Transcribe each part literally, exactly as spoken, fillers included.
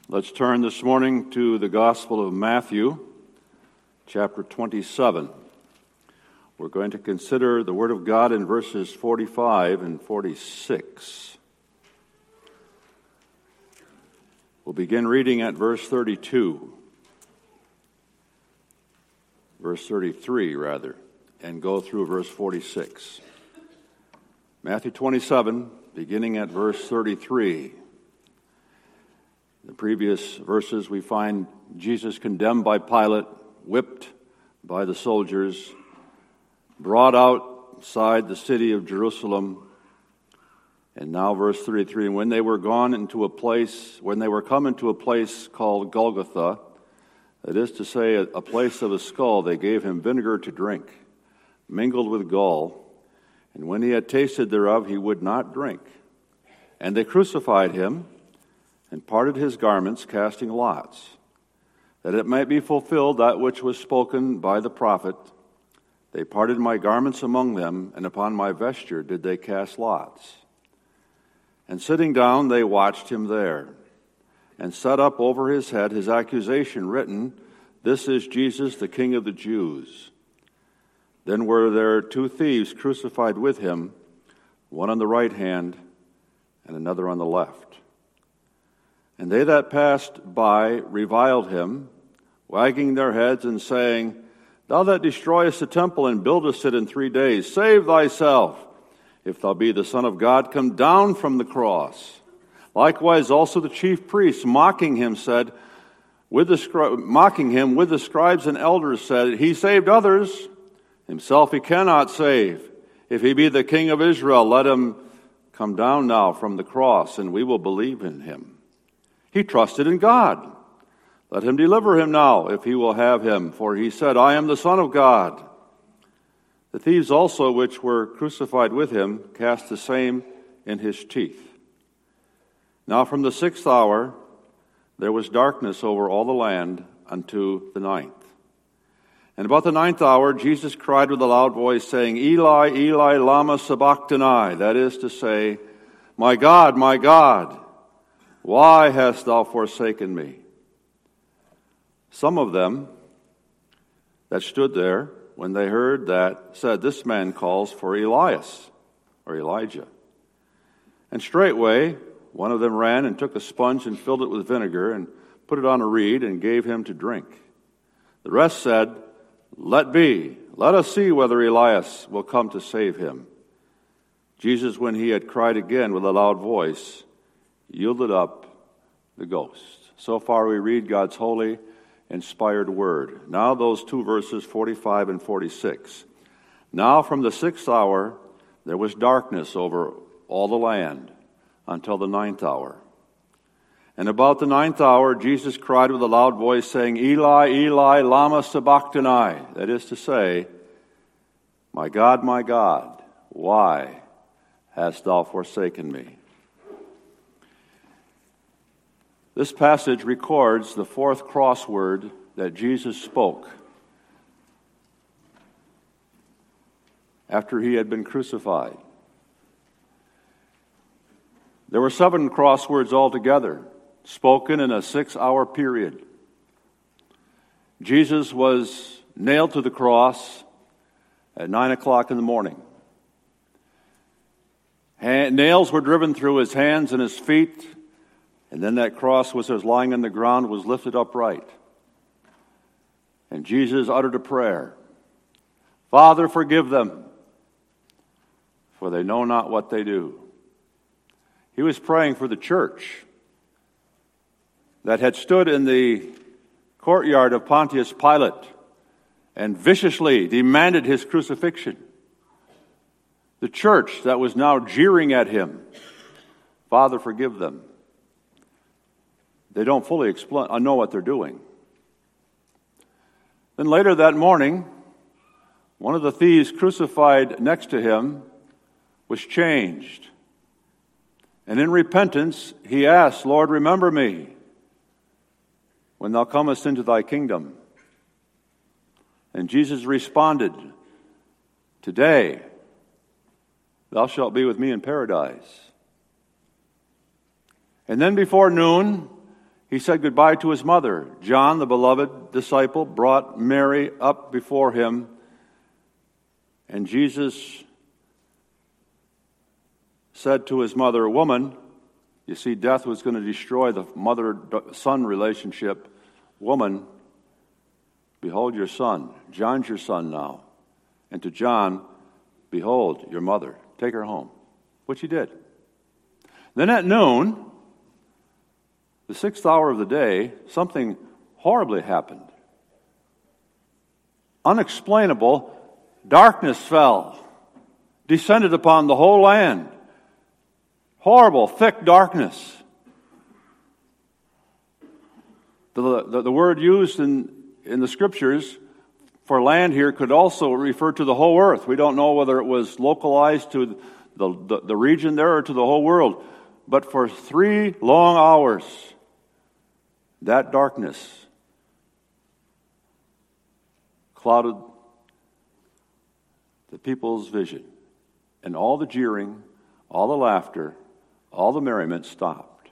Let's turn this morning to the Gospel of Matthew, chapter twenty-seven. We're going to consider the Word of God in verses forty-five and forty-six. We'll begin reading at verse thirty-two, verse thirty-three rather, and go through verse forty-six. Matthew twenty-seven, beginning at verse thirty-three. In the previous verses, we find Jesus condemned by Pilate, whipped by the soldiers, brought outside the city of Jerusalem. And now verse thirty-three, and when they were gone into a place, when they were come into a place called Golgotha, that is to say, a place of a skull, they gave him vinegar to drink, mingled with gall. And when he had tasted thereof, he would not drink. And they crucified him, and parted his garments, casting lots, that it might be fulfilled that which was spoken by the prophet. They parted my garments among them, and upon my vesture did they cast lots. And sitting down, they watched him there, and set up over his head his accusation written, This is Jesus, the King of the Jews. Then were there two thieves crucified with him, one on the right hand, and another on the left. And they that passed by reviled him, wagging their heads and saying, Thou that destroyest the temple and buildest it in three days, save thyself. If thou be the Son of God, come down from the cross. Likewise also the chief priests, mocking him, said, with the scri- mocking him with the scribes and elders, said, He saved others, himself he cannot save. If he be the King of Israel, let him come down now from the cross, and we will believe in him. He trusted in God. Let him deliver him now, if he will have him. For he said, I am the Son of God. The thieves also, which were crucified with him, cast the same in his teeth. Now from the sixth hour there was darkness over all the land unto the ninth. And about the ninth hour Jesus cried with a loud voice, saying, Eli, Eli, lama sabachthani. That is to say, My God, my God, why hast thou forsaken me? Some of them that stood there, when they heard that, said, This man calls for Elias, or Elijah. And straightway one of them ran and took a sponge and filled it with vinegar and put it on a reed and gave him to drink. The rest said, Let be, let us see whether Elias will come to save him. Jesus, when he had cried again with a loud voice, yielded up the ghost. So far we read God's holy, inspired word. Now those two verses, forty-five and forty-six. Now from the sixth hour there was darkness over all the land until the ninth hour. And about the ninth hour Jesus cried with a loud voice, saying, Eli, Eli, lama sabachthani. That is to say, My God, my God, why hast thou forsaken me? This passage records the fourth crossword that Jesus spoke after he had been crucified. There were seven crosswords altogether, spoken in a six-hour period. Jesus was nailed to the cross at nine o'clock in the morning. Nails were driven through his hands and his feet, and then that cross, which was lying on the ground, was lifted upright. And Jesus uttered a prayer. Father, forgive them, for they know not what they do. He was praying for the church that had stood in the courtyard of Pontius Pilate and viciously demanded his crucifixion. The church that was now jeering at him. Father, forgive them. They don't fully explain, I know what they're doing. Then later that morning, one of the thieves crucified next to him was changed. And in repentance, he asked, Lord, remember me when thou comest into thy kingdom. And Jesus responded, Today thou shalt be with me in paradise. And then before noon, he said goodbye to his mother. John, the beloved disciple, brought Mary up before him, and Jesus said to his mother, "Woman," you see, death was going to destroy the mother-son relationship. "Woman, behold your son. John's your son now." And to John, "Behold your mother. Take her home." Which he did. Then at noon, the sixth hour of the day, something horribly happened. Unexplainable darkness fell, descended upon the whole land. Horrible, thick darkness. The, the, the word used in, in the scriptures for land here could also refer to the whole earth. We don't know whether it was localized to the, the, the region there or to the whole world. But for three long hours, that darkness clouded the people's vision. And all the jeering, all the laughter, all the merriment stopped.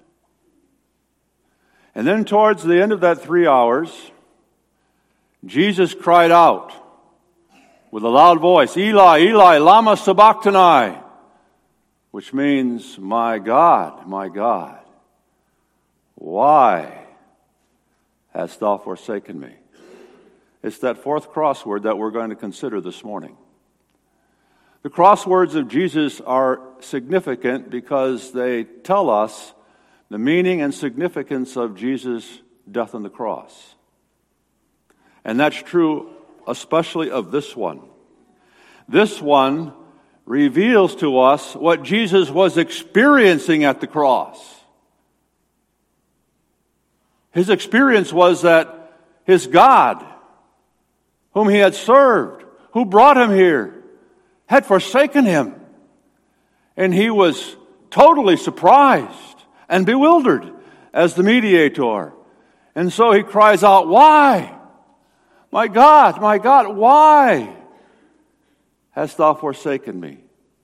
And then towards the end of that three hours, Jesus cried out with a loud voice, "Eli, Eli, lama sabachthani," which means, "My God, my God, why hast thou forsaken me?" It's that fourth crossword that we're going to consider this morning. The crosswords of Jesus are significant because they tell us the meaning and significance of Jesus' death on the cross. And that's true especially of this one. This one reveals to us what Jesus was experiencing at the cross. His experience was that his God, whom he had served, who brought him here, had forsaken him. And he was totally surprised and bewildered as the mediator. And so he cries out, "Why? My God, my God, why hast thou forsaken me?"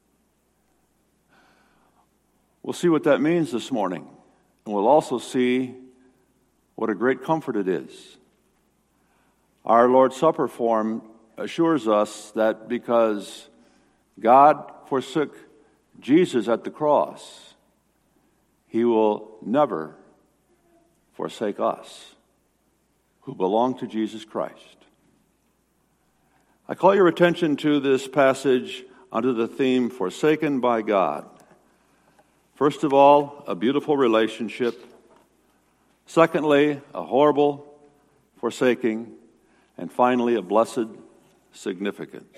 We'll see what that means this morning. And we'll also see what a great comfort it is. Our Lord's Supper form assures us that because God forsook Jesus at the cross, he will never forsake us who belong to Jesus Christ. I call your attention to this passage under the theme, Forsaken by God. First of all, a beautiful relationship. Secondly, a horrible forsaking. And finally, a blessed significance.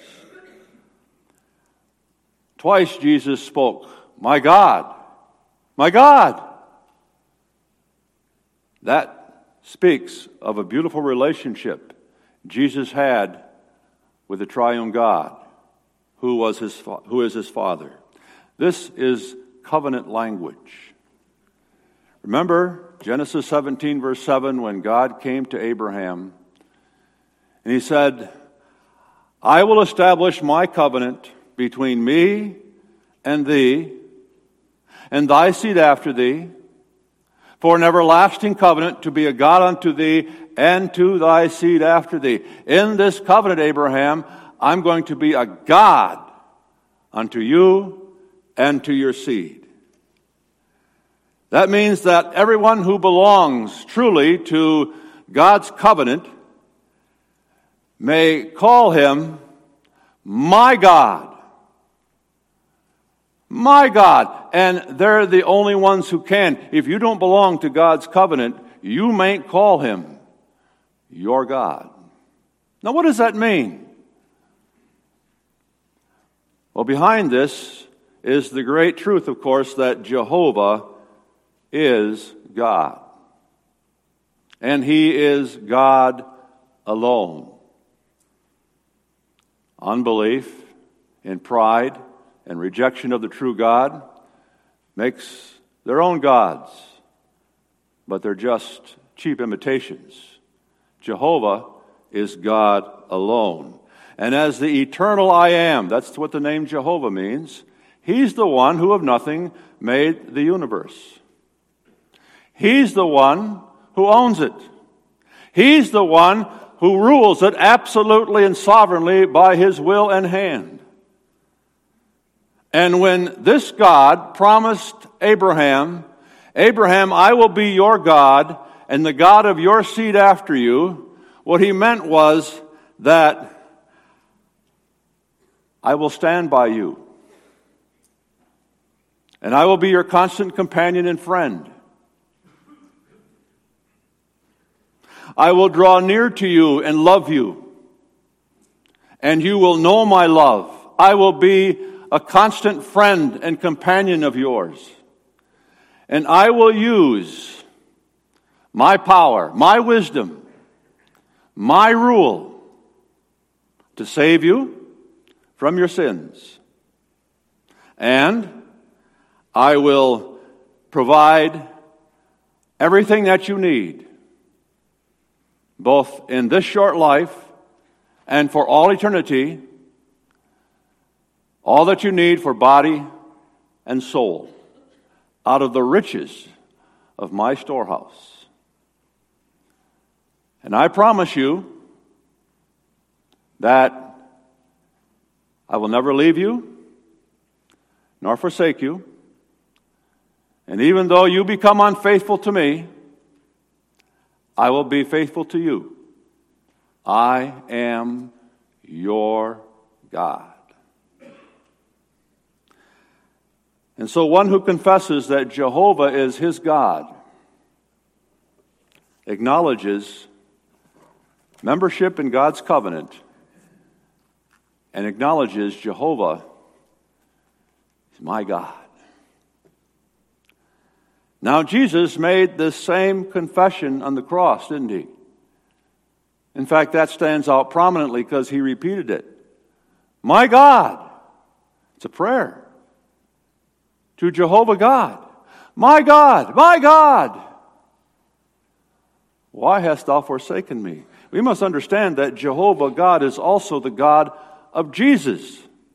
Twice Jesus spoke, "My God, my God." That speaks of a beautiful relationship Jesus had with the triune God, who was his who is his Father. This is covenant language. Remember Genesis seventeen, verse seven, when God came to Abraham and he said, "I will establish my covenant between me and thee, and thy seed after thee, for an everlasting covenant to be a God unto thee and to thy seed after thee. In this covenant, Abraham, I'm going to be a God unto you and to your seed." That means that everyone who belongs truly to God's covenant may call him my God. My God. And they're the only ones who can. If you don't belong to God's covenant, you mayn't call him your God. Now, what does that mean? Well, behind this is the great truth, of course, that Jehovah is God. And he is God alone. Unbelief and pride and rejection of the true God makes their own gods, but they're just cheap imitations. Jehovah is God alone. And as the eternal I am, that's what the name Jehovah means, he's the one who of nothing made the universe. He's the one who owns it. He's the one who rules it absolutely and sovereignly by his will and hand. And when this God promised Abraham, Abraham, I will be your God and the God of your seed after you, what he meant was that I will stand by you. And I will be your constant companion and friend. I will draw near to you and love you. And you will know my love. I will be a constant friend and companion of yours. And I will use my power, my wisdom, my rule to save you from your sins. And I will provide everything that you need, both in this short life and for all eternity, all that you need for body and soul, out of the riches of my storehouse. And I promise you that I will never leave you nor forsake you. And even though you become unfaithful to me, I will be faithful to you. I am your God. And so one who confesses that Jehovah is his God acknowledges membership in God's covenant and acknowledges Jehovah is my God. Now, Jesus made this same confession on the cross, didn't he? In fact, that stands out prominently because he repeated it. My God. It's a prayer to Jehovah God. My God, my God, why hast thou forsaken me? We must understand that Jehovah God is also the God of Jesus.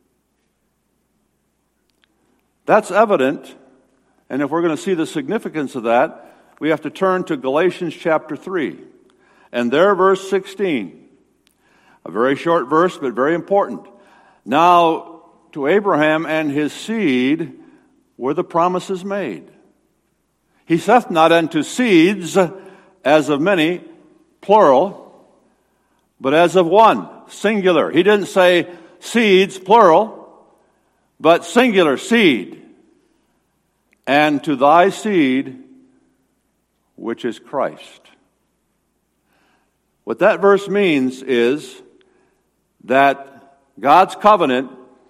That's evident. And if we're going to see the significance of that, we have to turn to Galatians chapter three. And there, verse sixteen. A very short verse, but very important. Now, to Abraham and his seed were the promises made. He saith not unto seeds, as of many, plural, but as of one, singular. He didn't say seeds, plural, but singular, seed. And to thy seed, which is Christ. What that verse means is that God's covenant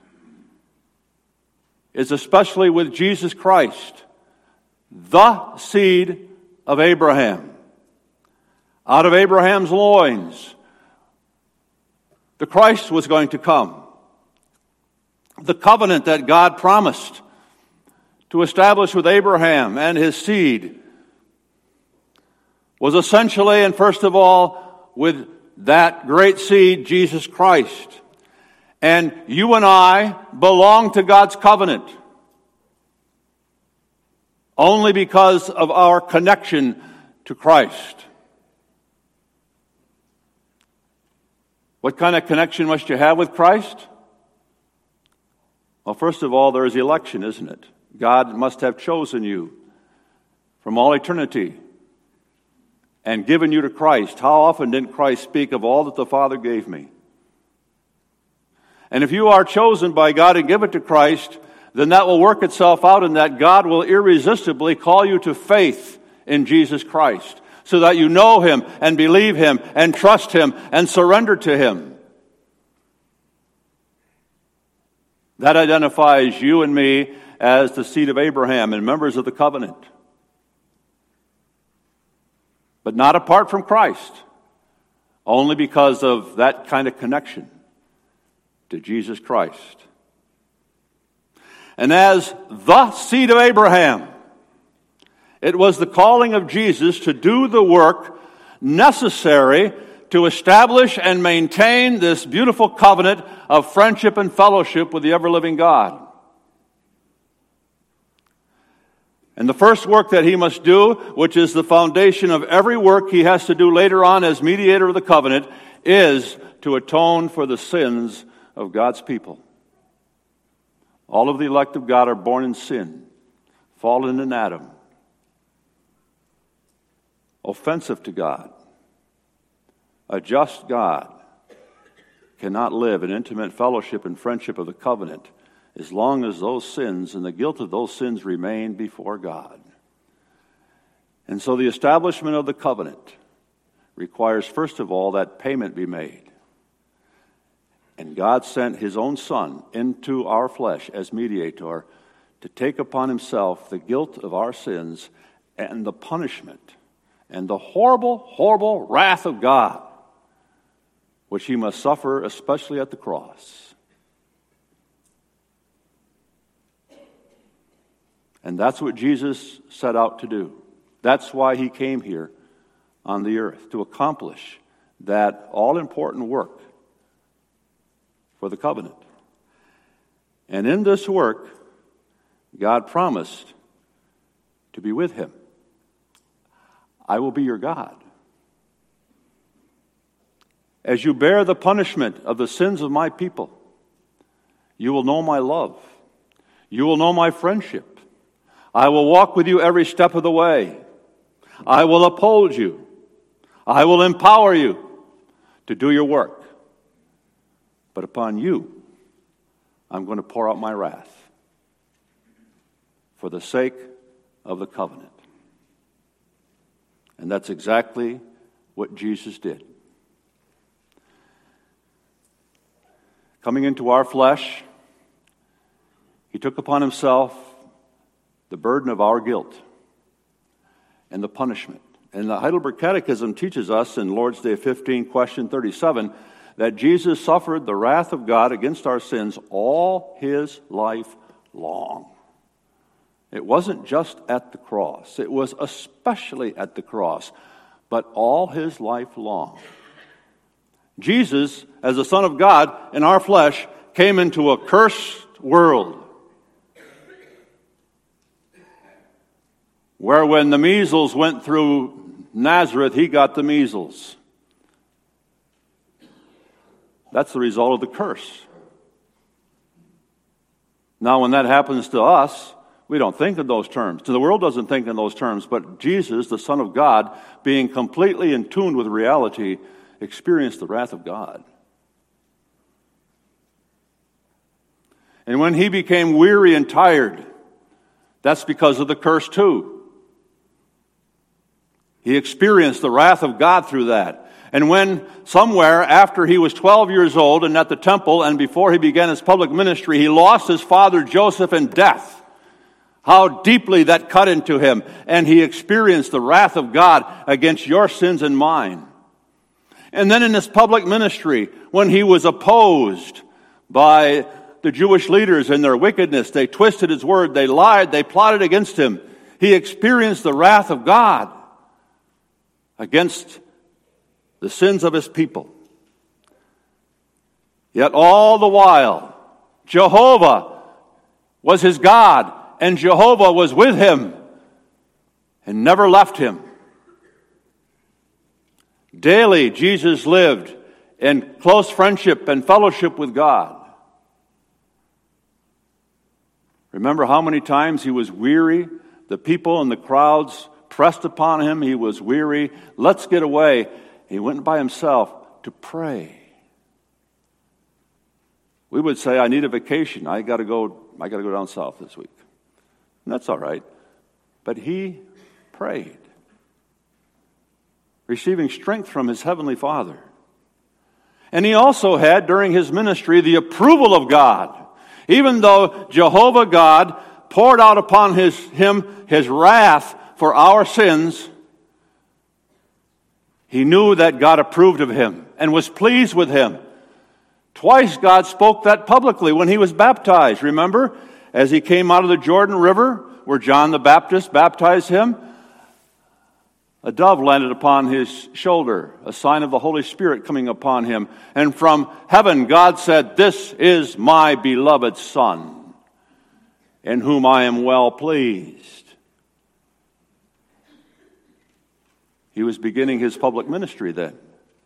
is especially with Jesus Christ, the seed of Abraham. Out of Abraham's loins, the Christ was going to come. The covenant that God promised to establish with Abraham and his seed was essentially and first of all with that great seed, Jesus Christ. And you and I belong to God's covenant only because of our connection to Christ. What kind of connection must you have with Christ? Well, first of all, there is election, isn't it? God must have chosen you from all eternity and given you to Christ. How often didn't Christ speak of all that the Father gave me? And if you are chosen by God and given to Christ, then that will work itself out in that God will irresistibly call you to faith in Jesus Christ so that you know Him and believe Him and trust Him and surrender to Him. That identifies you and me as the seed of Abraham and members of the covenant. But not apart from Christ, only because of that kind of connection to Jesus Christ. And as the seed of Abraham, it was the calling of Jesus to do the work necessary to establish and maintain this beautiful covenant of friendship and fellowship with the ever-living God. And the first work that he must do, which is the foundation of every work he has to do later on as mediator of the covenant, is to atone for the sins of God's people. All of the elect of God are born in sin, fallen in Adam, offensive to God. A just God cannot live in intimate fellowship and friendship of the covenant as long as those sins and the guilt of those sins remain before God. And so the establishment of the covenant requires, first of all, that payment be made. And God sent his own Son into our flesh as mediator to take upon himself the guilt of our sins and the punishment and the horrible, horrible wrath of God, which he must suffer, especially at the cross. And that's what Jesus set out to do. That's why he came here on the earth, to accomplish that all-important work for the covenant. And in this work, God promised to be with him. I will be your God. As you bear the punishment of the sins of my people, you will know my love. You will know my friendship. I will walk with you every step of the way. I will uphold you. I will empower you to do your work. But upon you, I'm going to pour out my wrath for the sake of the covenant. And that's exactly what Jesus did. Coming into our flesh, he took upon himself the burden of our guilt and the punishment. And the Heidelberg Catechism teaches us in Lord's Day fifteen, question thirty-seven, that Jesus suffered the wrath of God against our sins all his life long. It wasn't just at the cross. It was especially at the cross, but all his life long. Jesus, as the Son of God in our flesh, came into a cursed world where when the measles went through Nazareth, he got the measles. That's the result of the curse. Now, when that happens to us, we don't think in those terms. The world doesn't think in those terms, but Jesus, the Son of God, being completely in tune with reality, experienced the wrath of God. And when he became weary and tired, that's because of the curse too. He experienced the wrath of God through that. And when somewhere after he was twelve years old and at the temple and before he began his public ministry, he lost his father Joseph in death, how deeply that cut into him. And he experienced the wrath of God against your sins and mine. And then in his public ministry, when he was opposed by the Jewish leaders and their wickedness, they twisted his word, they lied, they plotted against him. He experienced the wrath of God against the sins of his people. Yet all the while, Jehovah was his God, and Jehovah was with him and never left him. Daily, Jesus lived in close friendship and fellowship with God. Remember how many times he was weary? The people and the crowds pressed upon him. He was weary. Let's get away. He went by himself to pray. We would say, I need a vacation. I got to go. I got to go down south this week. And that's all right. But he prayed, receiving strength from his heavenly Father. And he also had, during his ministry, the approval of God. Even though Jehovah God poured out upon his, him his wrath for our sins, he knew that God approved of him and was pleased with him. Twice God spoke that publicly when he was baptized. Remember, as he came out of the Jordan River, where John the Baptist baptized him, a dove landed upon his shoulder, a sign of the Holy Spirit coming upon him. And from heaven, God said, "This is my beloved Son, in whom I am well pleased." He was beginning his public ministry then.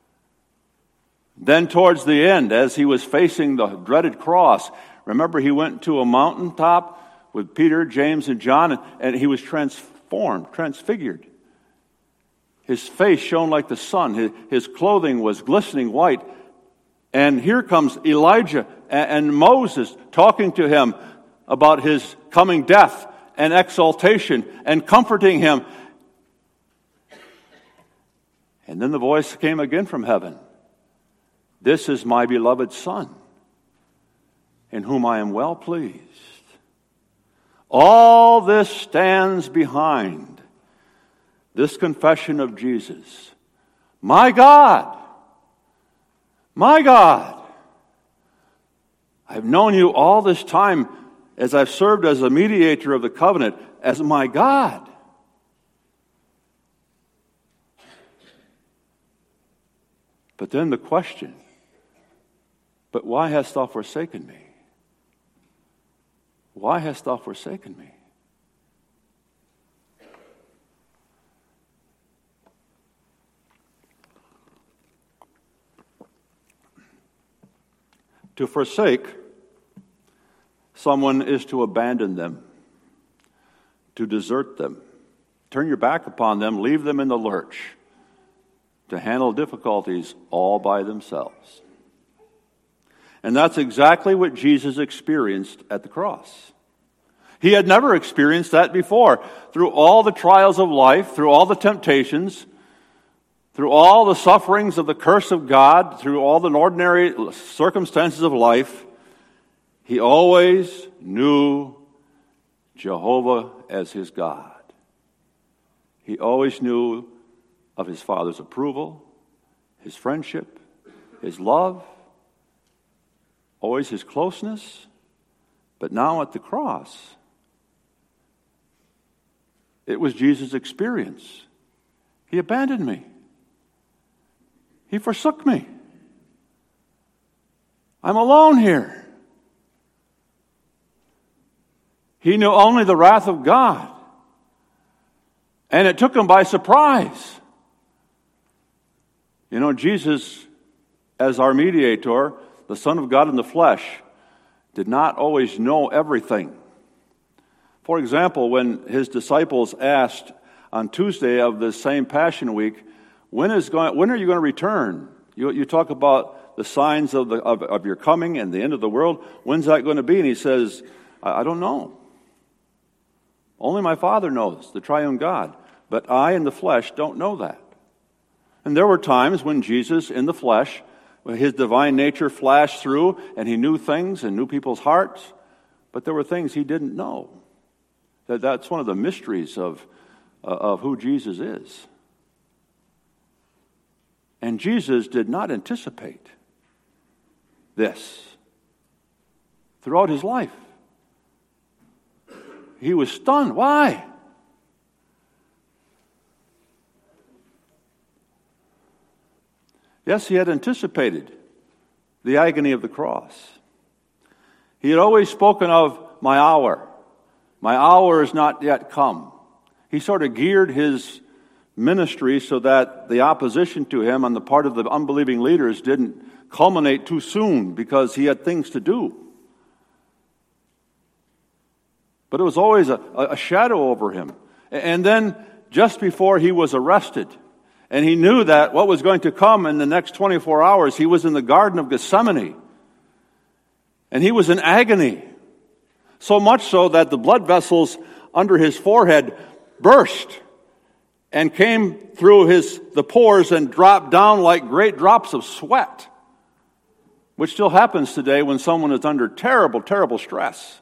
Then towards the end, as he was facing the dreaded cross, remember he went to a mountaintop with Peter, James, and John, and, and he was transformed, transfigured. His face shone like the sun. His, his clothing was glistening white. And here comes Elijah and, and Moses talking to him about his coming death and exaltation and comforting him. And then the voice came again from heaven. This is my beloved Son, in whom I am well pleased. All this stands behind this confession of Jesus. My God, my God, I've known you all this time as I've served as a mediator of the covenant, as my God. But then the question, but why hast thou forsaken me? Why hast thou forsaken me? To forsake someone is to abandon them, to desert them, turn your back upon them, leave them in the lurch, to handle difficulties all by themselves. And that's exactly what Jesus experienced at the cross. He had never experienced that before. Through all the trials of life, through all the temptations, through all the sufferings of the curse of God, through all the ordinary circumstances of life, he always knew Jehovah as his God. He always knew of his Father's approval, his friendship, his love, always his closeness. But now at the cross, it was Jesus' experience. He abandoned me. He forsook me. I'm alone here. He knew only the wrath of God. And it took him by surprise. You know, Jesus, as our mediator, the Son of God in the flesh, did not always know everything. For example, when his disciples asked on Tuesday of the same Passion Week, when is going, when are you going to return? You, you talk about the signs of, the, of, of your coming and the end of the world. When's that going to be? And he says, I, I don't know. Only my Father knows, the triune God. But I in the flesh don't know that. And there were times when Jesus in the flesh, his divine nature flashed through and he knew things and knew people's hearts, but there were things he didn't know. That That's one of the mysteries of, uh, of who Jesus is. And Jesus did not anticipate this throughout his life. He was stunned. Why? Yes, he had anticipated the agony of the cross. He had always spoken of my hour. My hour is not yet come. He sort of geared his ministry so that the opposition to him on the part of the unbelieving leaders didn't culminate too soon because he had things to do. But it was always a, a shadow over him. And then just before he was arrested, and he knew that what was going to come in the next twenty-four hours, he was in the Garden of Gethsemane. And he was in agony. So much so that the blood vessels under his forehead burst and came through his the pores and dropped down like great drops of sweat, which still happens today when someone is under terrible, terrible stress.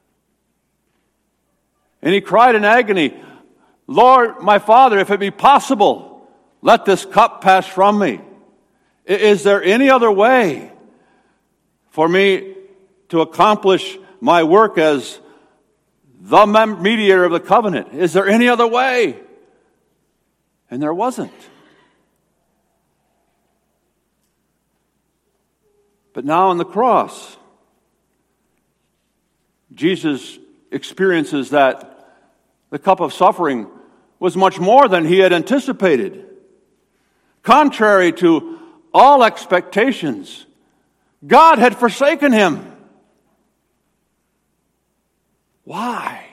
And he cried in agony, Lord, my Father, if it be possible, let this cup pass from me. Is there any other way for me to accomplish my work as the mediator of the covenant? Is there any other way? And there wasn't. But now on the cross, Jesus experiences that the cup of suffering was much more than he had anticipated. Contrary to all expectations, God had forsaken him. Why?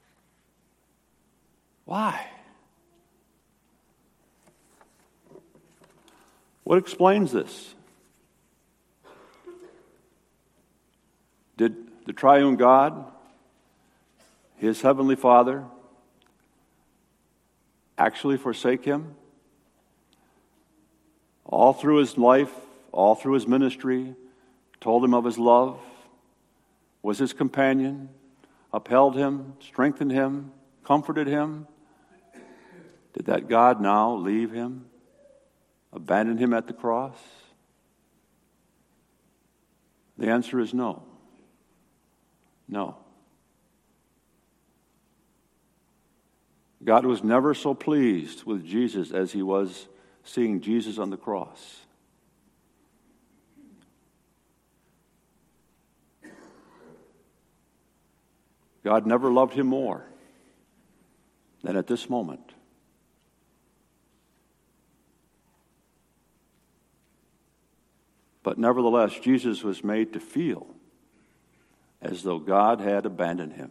Why? What explains this? Did the triune God, his heavenly Father, actually forsake him? All through his life, all through his ministry, told him of his love, was his companion, upheld him, strengthened him, comforted him. Did that God now leave him, abandon him at the cross? The answer is no. No. God was never so pleased with Jesus as he was seeing Jesus on the cross. God never loved him more than at this moment. But nevertheless, Jesus was made to feel as though God had abandoned him.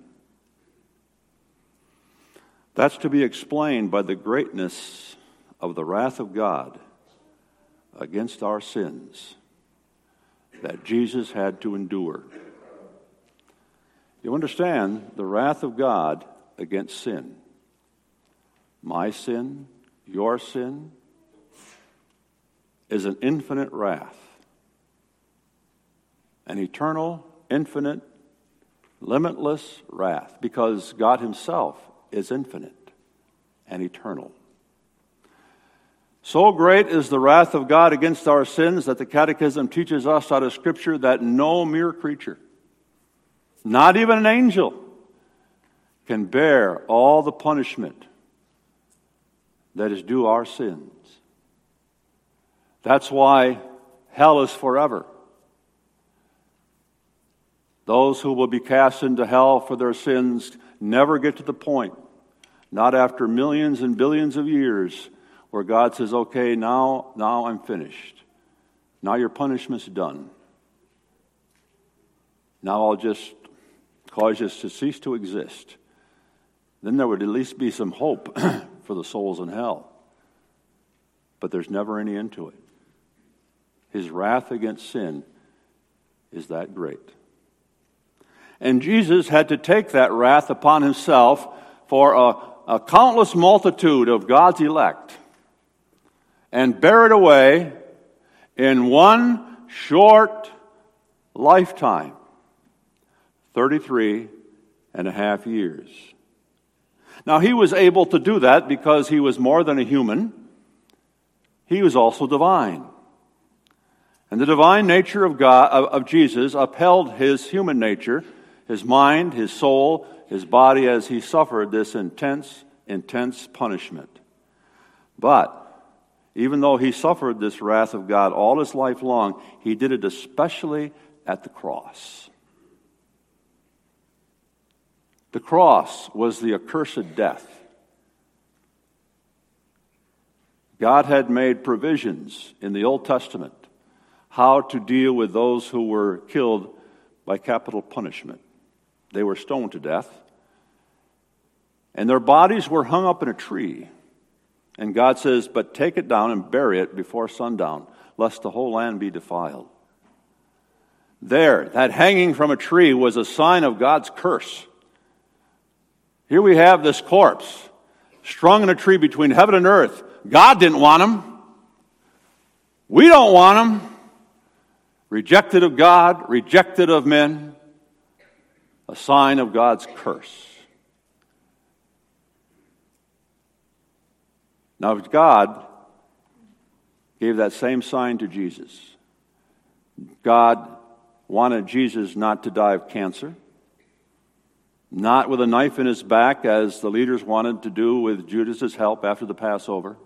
That's to be explained by the greatness of the wrath of God against our sins that Jesus had to endure. You understand the wrath of God against sin. My sin, your sin, is an infinite wrath. An eternal, infinite, limitless wrath, because God himself is infinite and eternal. So great is the wrath of God against our sins that the Catechism teaches us out of Scripture that no mere creature, not even an angel, can bear all the punishment that is due our sins. That's why hell is forever. Those who will be cast into hell for their sins never get to the point, not after millions and billions of years, where God says, okay, now, now I'm finished. Now your punishment's done. Now I'll just cause you to cease to exist. Then there would at least be some hope for the souls in hell. But there's never any end to it. His wrath against sin is that great. And Jesus had to take that wrath upon himself for a, a countless multitude of God's elect and bear it away in one short lifetime, thirty-three and a half years. Now, he was able to do that because he was more than a human. He was also divine. And the divine nature of God, of, of Jesus, upheld his human nature, his mind, his soul, his body, as he suffered this intense, intense punishment. But even though he suffered this wrath of God all his life long, he did it especially at the cross. The cross was the accursed death. God had made provisions in the Old Testament how to deal with those who were killed by capital punishment. They were stoned to death, and their bodies were hung up in a tree. And God says, but take it down and bury it before sundown, lest the whole land be defiled. There, that hanging from a tree was a sign of God's curse. Here we have this corpse strung in a tree between heaven and earth. God didn't want him. We don't want him. Rejected of God, rejected of men. A sign of God's curse. Now, God gave that same sign to Jesus. God wanted Jesus not to die of cancer, not with a knife in his back, as the leaders wanted to do with Judas's help after the Passover,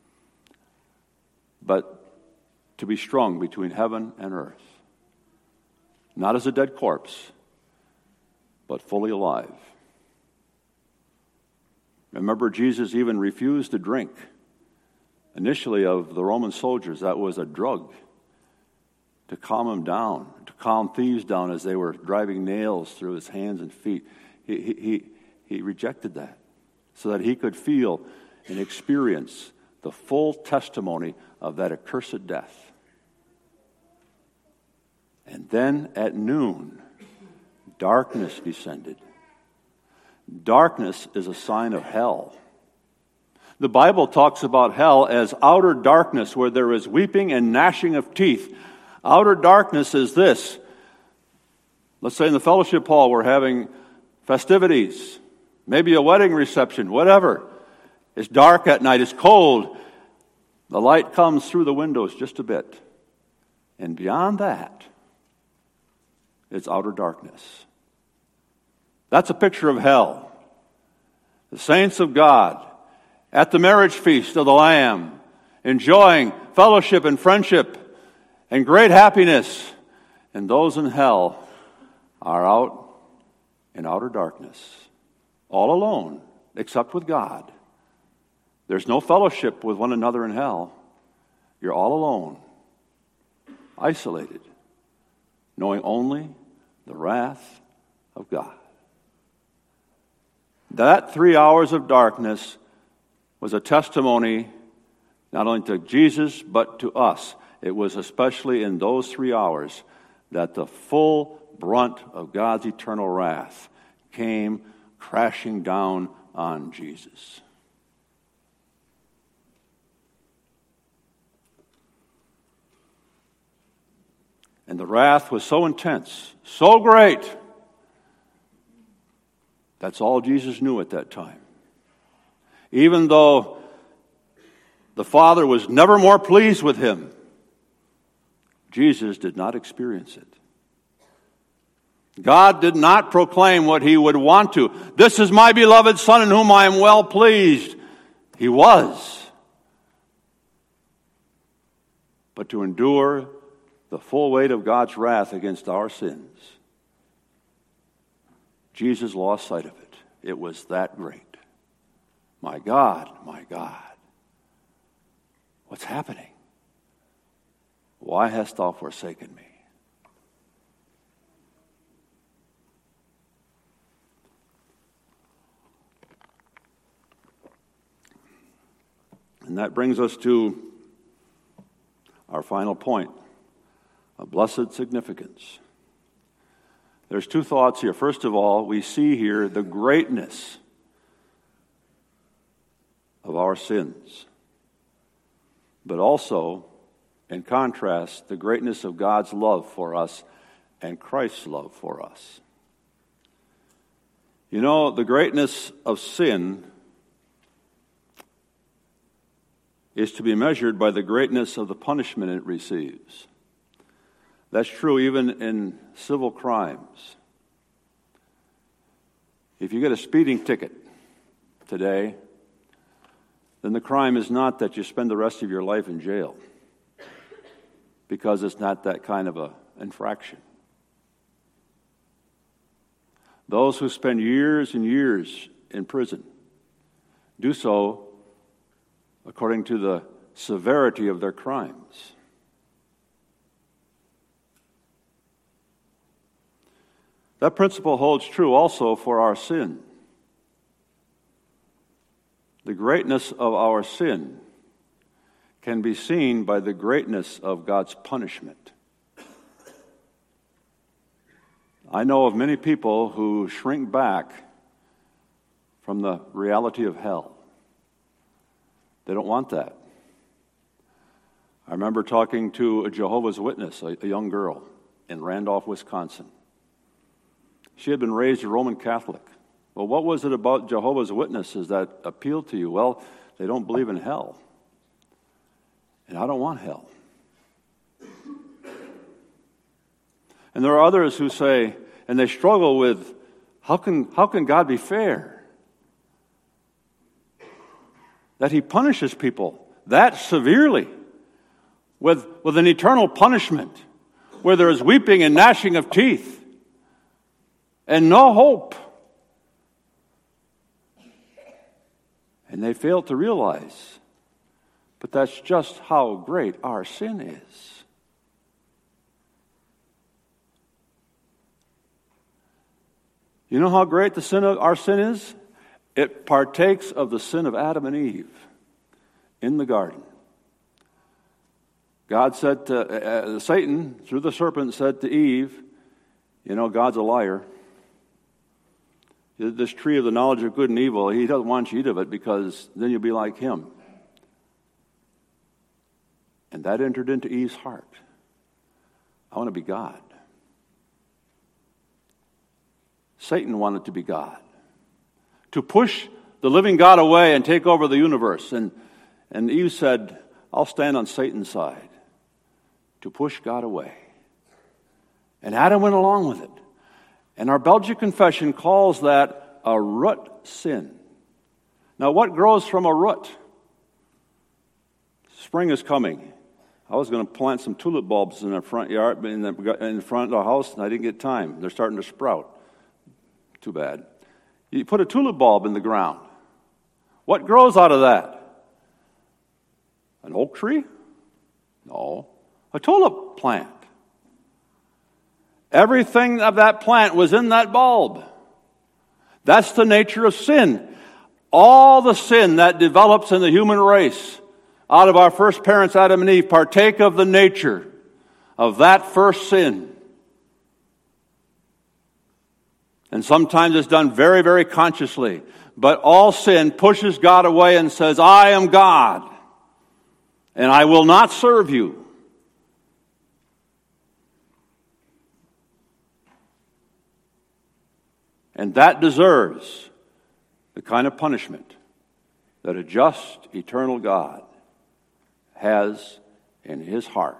but to be strung between heaven and earth. Not as a dead corpse, but fully alive. Remember, Jesus even refused to drink initially of the Roman soldiers. That was a drug to calm them down, to calm thieves down as they were driving nails through his hands and feet. He, he, he, he rejected that so that he could feel and experience the full testimony of that accursed death. And then at noon, darkness descended. Darkness is a sign of hell. The Bible talks about hell as outer darkness, where there is weeping and gnashing of teeth. Outer darkness is this. Let's say in the fellowship hall we're having festivities, maybe a wedding reception, whatever. It's dark at night, it's cold. The light comes through the windows just a bit. And beyond that, it's outer darkness. That's a picture of hell. The saints of God at the marriage feast of the Lamb, enjoying fellowship and friendship and great happiness. And those in hell are out in outer darkness, all alone, except with God. There's no fellowship with one another in hell. You're all alone, isolated, knowing only the wrath of God. That three hours of darkness was a testimony not only to Jesus, but to us. It was especially in those three hours that the full brunt of God's eternal wrath came crashing down on Jesus. And the wrath was so intense, so great. That's all Jesus knew at that time. Even though the Father was never more pleased with him, Jesus did not experience it. God did not proclaim what he would want to. This is my beloved Son in whom I am well pleased. He was. But to endure the full weight of God's wrath against our sins, Jesus lost sight of it. It was that great. My God, my God, what's happening? Why hast thou forsaken me? And that brings us to our final point, a blessed significance. There's two thoughts here. First of all, we see here the greatness of our sins, but also, in contrast, the greatness of God's love for us and Christ's love for us. You know, the greatness of sin is to be measured by the greatness of the punishment it receives. That's true even in civil crimes. If you get a speeding ticket today, then the crime is not that you spend the rest of your life in jail, because it's not that kind of an infraction. Those who spend years and years in prison do so according to the severity of their crimes. That principle holds true also for our sin. The greatness of our sin can be seen by the greatness of God's punishment. I know of many people who shrink back from the reality of hell. They don't want that. I remember talking to a Jehovah's Witness, a, a young girl in Randolph, Wisconsin. She had been raised a Roman Catholic. Well, what was it about Jehovah's Witnesses that appealed to you? Well, they don't believe in hell. And I don't want hell. And there are others who say, and they struggle with, how can, how can God be fair? That he punishes people that severely with, with an eternal punishment where there is weeping and gnashing of teeth and no hope. And they fail to realize But that's just how great our sin is. You know how great the sin of our sin is? It partakes of the sin of Adam and Eve in the garden. God said to uh, Satan, through the serpent, said to Eve, you know, God's a liar. This tree of the knowledge of good and evil, he doesn't want you to eat of it because then you'll be like him. And that entered into Eve's heart. I want to be God. Satan wanted to be God. To push the living God away and take over the universe. And, and Eve said, I'll stand on Satan's side. To push God away. And Adam went along with it. And our Belgian confession calls that a root sin. Now, what grows from a root? Spring is coming. I was going to plant some tulip bulbs in the front yard, in the, in front of the house, and I didn't get time. They're starting to sprout. Too bad. You put a tulip bulb in the ground. What grows out of that? An oak tree? No. A tulip plant. Everything of that plant was in that bulb. That's the nature of sin. All the sin that develops in the human race out of our first parents, Adam and Eve, partake of the nature of that first sin. And sometimes it's done very, very consciously. But all sin pushes God away and says, I am God, and I will not serve you. And that deserves the kind of punishment that a just, eternal God has in his heart.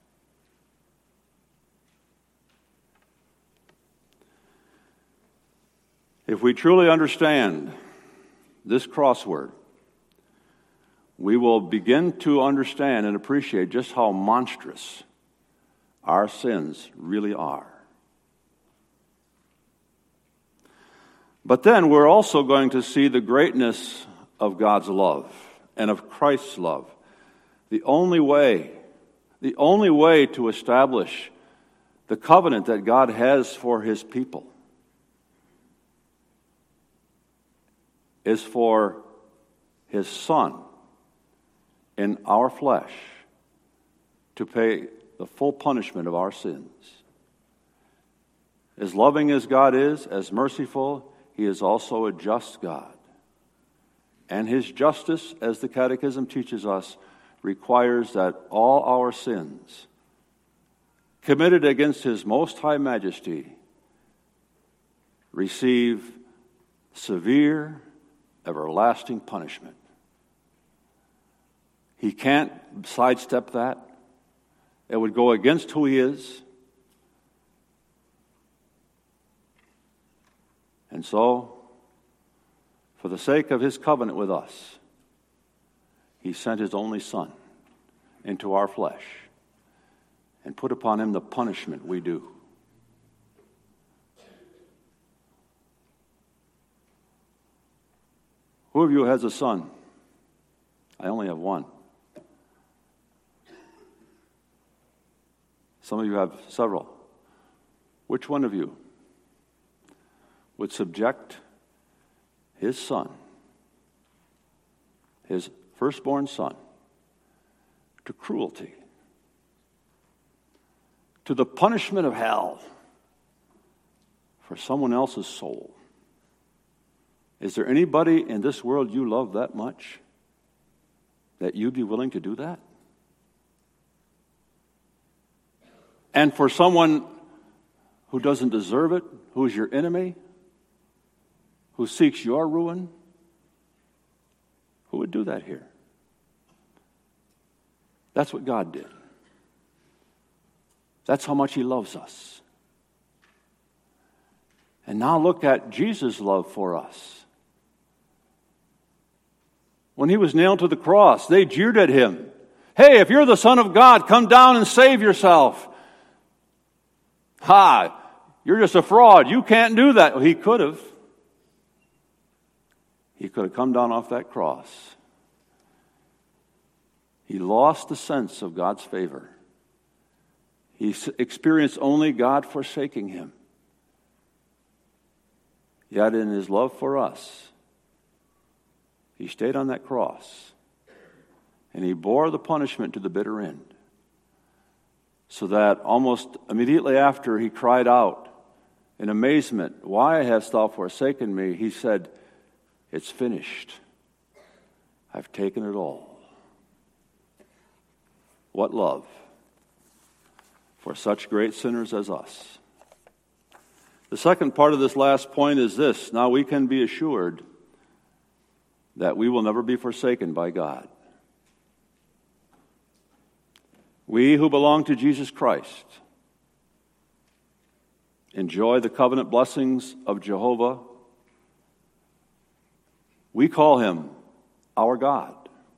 If we truly understand this crossword, we will begin to understand and appreciate just how monstrous our sins really are. But then we're also going to see the greatness of God's love and of Christ's love. The only way, the only way to establish the covenant that God has for his people is for his Son in our flesh to pay the full punishment of our sins. As loving as God is, as merciful, he is also a just God. And his justice, as the Catechism teaches us, requires that all our sins committed against his most high majesty receive severe, everlasting punishment. He can't sidestep that. It would go against who he is. And so, for the sake of his covenant with us, he sent his only Son into our flesh and put upon him the punishment we do. Who of you has a son? I only have one. Some of you have several. Which one of you would subject his son, his firstborn son, to cruelty, to the punishment of hell for someone else's soul? Is there anybody in this world you love that much that you'd be willing to do that? And for someone who doesn't deserve it, who is your enemy, who seeks your ruin, who would do that here? That's what God did. That's how much he loves us. And now look at Jesus' love for us. When he was nailed to the cross, they jeered at him. Hey, if you're the Son of God, come down and save yourself. Ha, you're just a fraud. You can't do that. Well, he could have. He could have come down off that cross He lost the sense of God's favor. He experienced only God forsaking him. Yet in his love for us, he stayed on that cross, and he bore the punishment to the bitter end, so that almost immediately after he cried out in amazement, "Why hast thou forsaken me?" he said, "It's finished. I've taken it all." What love for such great sinners as us. The second part of this last point is this: now we can be assured that we will never be forsaken by God. We who belong to Jesus Christ enjoy the covenant blessings of Jehovah. We call him our God.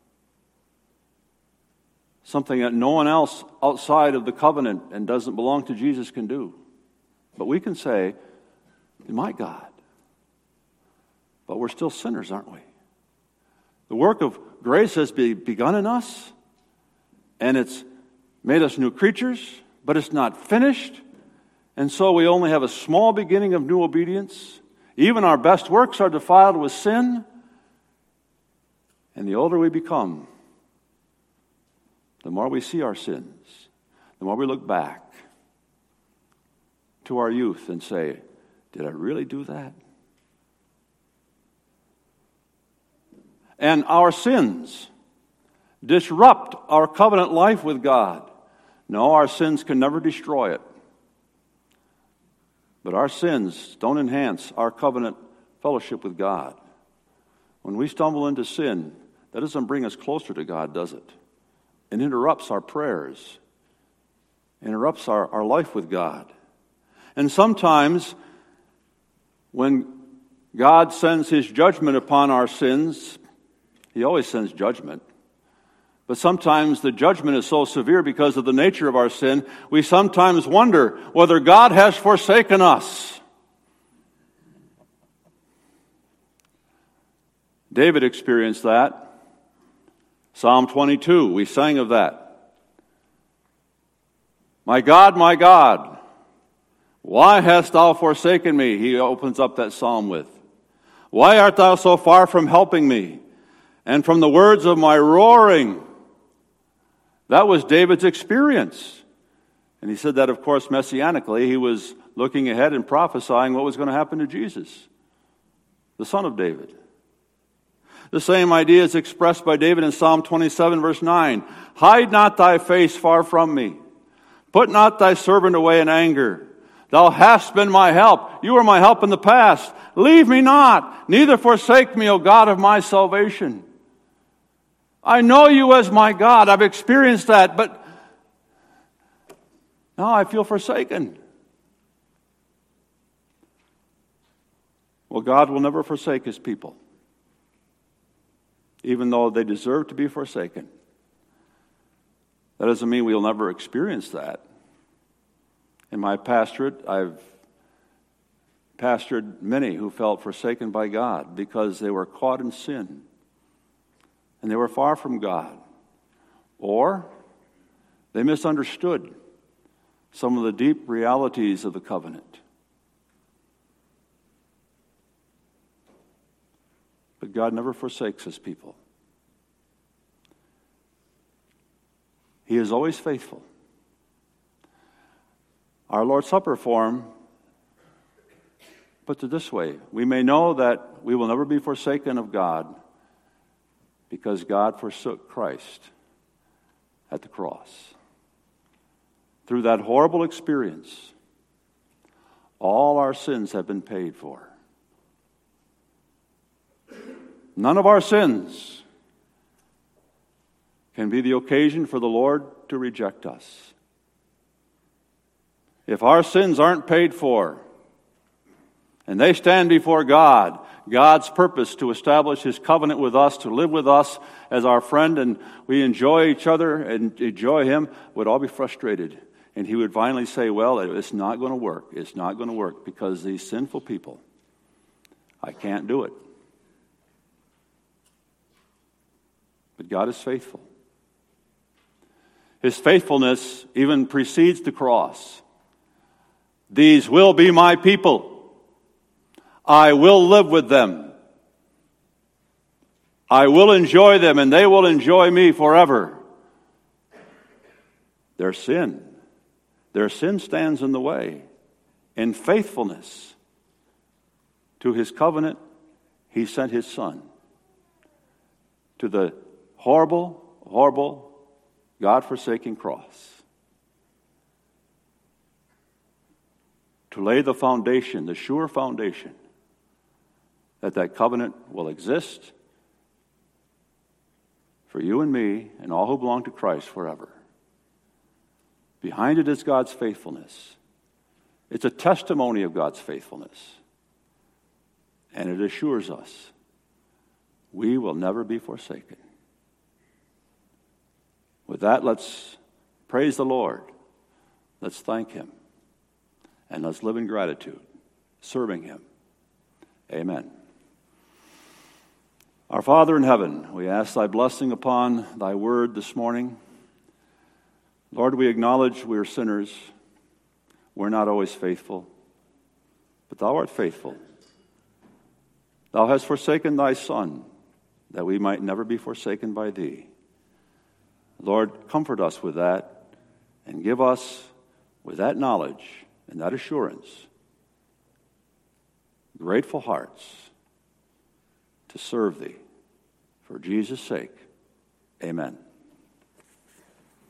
Something that no one else outside of the covenant and doesn't belong to Jesus can do. But we can say, my God. But we're still sinners, aren't we? The work of grace has be begun in us, and it's made us new creatures, but it's not finished. And so we only have a small beginning of new obedience. Even our best works are defiled with sin. And the older we become, the more we see our sins, the more we look back to our youth and say, did I really do that? And our sins disrupt our covenant life with God. No, our sins can never destroy it. But our sins don't enhance our covenant fellowship with God. When we stumble into sin, that doesn't bring us closer to God, does it? It interrupts our prayers, interrupts our, our life with God. And sometimes when God sends his judgment upon our sins, he always sends judgment. But sometimes the judgment is so severe because of the nature of our sin, we sometimes wonder whether God has forsaken us. David experienced that. Psalm twenty-two, we sang of that. My God, my God, why hast thou forsaken me? He opens up that psalm with. Why art thou so far from helping me? And from the words of my roaring. That was David's experience. And he said that, of course, messianically. He was looking ahead and prophesying what was going to happen to Jesus, the son of David. The same idea is expressed by David in Psalm twenty-seven, verse nine. Hide not thy face far from me. Put not thy servant away in anger. Thou hast been my help. You were my help in the past. Leave me not, neither forsake me, O God of my salvation. I know you as my God. I've experienced that, but now I feel forsaken. Well, God will never forsake his people, even though they deserve to be forsaken. That doesn't mean we'll never experience that. In my pastorate, I've pastored many who felt forsaken by God because they were caught in sin and they were far from God, or they misunderstood some of the deep realities of the covenant. But God never forsakes his people. He is always faithful. Our Lord's Supper form puts it this way: we may know that we will never be forsaken of God because God forsook Christ at the cross. Through that horrible experience, all our sins have been paid for. None of our sins can be the occasion for the Lord to reject us. If our sins aren't paid for, and they stand before God, God's purpose to establish his covenant with us, to live with us as our friend, and we enjoy each other and enjoy him, would all be frustrated. And he would finally say, well, it's not going to work. It's not going to work because these sinful people, I can't do it. But God is faithful. His faithfulness even precedes the cross. These will be my people. I will live with them. I will enjoy them, and they will enjoy me forever. Their sin, their sin stands in the way. In faithfulness to his covenant, he sent his Son to the horrible, horrible, God-forsaking cross to lay the foundation, the sure foundation, that that covenant will exist for you and me and all who belong to Christ forever. Behind it is God's faithfulness. It's a testimony of God's faithfulness. And it assures us we will never be forsaken. With that, let's praise the Lord. Let's thank him. And let's live in gratitude, serving him. Amen. Our Father in heaven, we ask thy blessing upon thy word this morning. Lord, we acknowledge we are sinners. We're not always faithful, but thou art faithful. Thou hast forsaken thy Son, that we might never be forsaken by thee. Lord, comfort us with that, and give us, with that knowledge and that assurance, grateful hearts to serve thee. For Jesus' sake, amen.